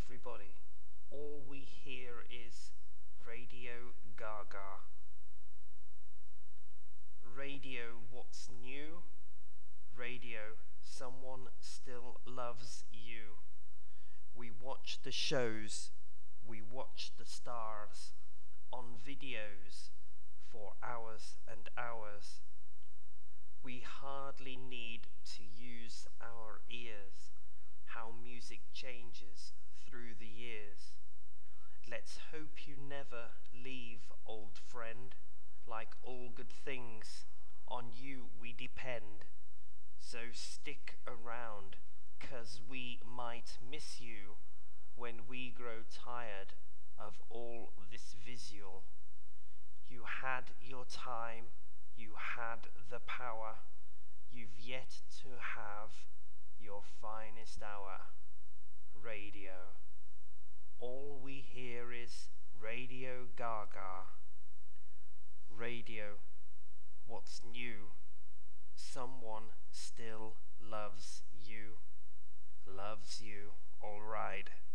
everybody. All we hear is Radio Gaga. Radio, what's new? Radio, someone still loves you. We watch the shows, we watch the stars on videos for hours and hours. We hardly need to use our ears, how music changes through the years. Let's hope you never leave, old friend. Like all good things, on you we depend. So stick around, 'cause we might miss you when we grow tired of all this visual. You had your time, you had the power, you've yet to have your finest hour. Radio. All we hear is Radio Gaga. Radio, what's new? Someone still loves you. Loves you, all right.